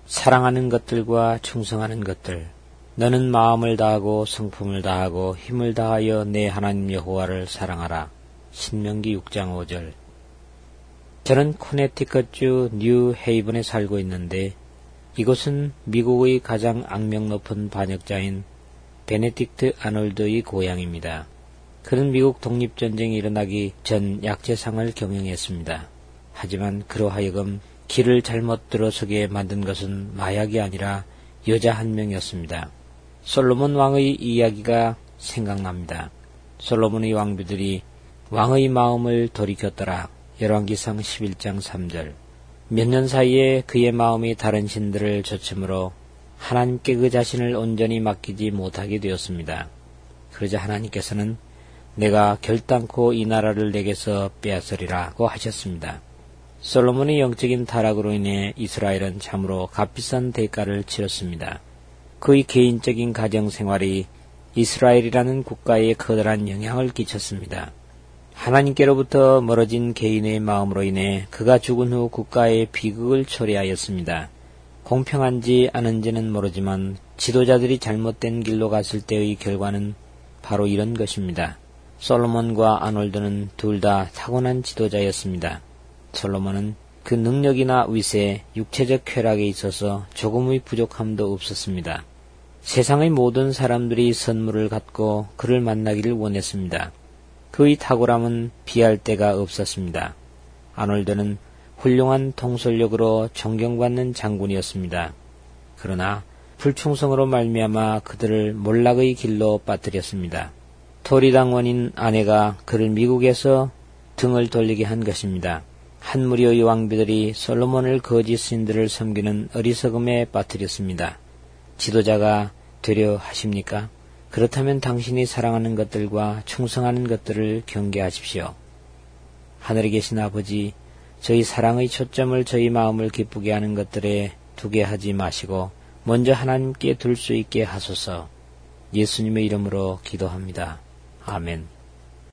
사랑하는 것들과 충성하는 것들, 너는 마음을 다하고 성품을 다하고 힘을 다하여 내 하나님 여호와를 사랑하라. 신명기 6장 5절. 저는 코네티컷주 뉴 헤이븐에 살고 있는데 이곳은 미국의 가장 악명 높은 반역자인 베네딕트 아놀드의 고향입니다. 그는 미국 독립전쟁이 일어나기 전 약재상을 경영했습니다. 하지만 그로 하여금 길을 잘못 들어서게 만든 것은 마약이 아니라 여자 한 명이었습니다. 솔로몬 왕의 이야기가 생각납니다. 솔로몬의 왕비들이 왕의 마음을 돌이켰더라. 열왕기상 11장 3절. 몇 년 사이에 그의 마음이 다른 신들을 좇음으로 하나님께 그 자신을 온전히 맡기지 못하게 되었습니다. 그러자 하나님께서는 내가 결단코 이 나라를 내게서 빼앗으리라고 하셨습니다. 솔로몬의 영적인 타락으로 인해 이스라엘은 참으로 값비싼 대가를 치렀습니다. 그의 개인적인 가정생활이 이스라엘이라는 국가에 커다란 영향을 끼쳤습니다. 하나님께로부터 멀어진 개인의 마음으로 인해 그가 죽은 후 국가의 비극을 초래하였습니다. 공평한지 아닌지는 모르지만 지도자들이 잘못된 길로 갔을 때의 결과는 바로 이런 것입니다. 솔로몬과 아놀드는 둘 다 타고난 지도자였습니다. 솔로몬은 그 능력이나 위세, 육체적 쾌락에 있어서 조금의 부족함도 없었습니다. 세상의 모든 사람들이 선물을 갖고 그를 만나기를 원했습니다. 그의 탁월함은 비할 데가 없었습니다. 아놀드는 훌륭한 통솔력으로 존경받는 장군이었습니다. 그러나 불충성으로 말미암아 그들을 몰락의 길로 빠뜨렸습니다. 토리당원인 아내가 그를 미국에서 등을 돌리게 한 것입니다. 한 무리의 왕비들이 솔로몬을 거짓 신들을 섬기는 어리석음에 빠뜨렸습니다. 지도자가 되려 하십니까? 그렇다면 당신이 사랑하는 것들과 충성하는 것들을 경계하십시오. 하늘에 계신 아버지, 저희 사랑의 초점을 저희 마음을 기쁘게 하는 것들에 두게 하지 마시고 먼저 하나님께 둘 수 있게 하소서. 예수님의 이름으로 기도합니다. 아멘.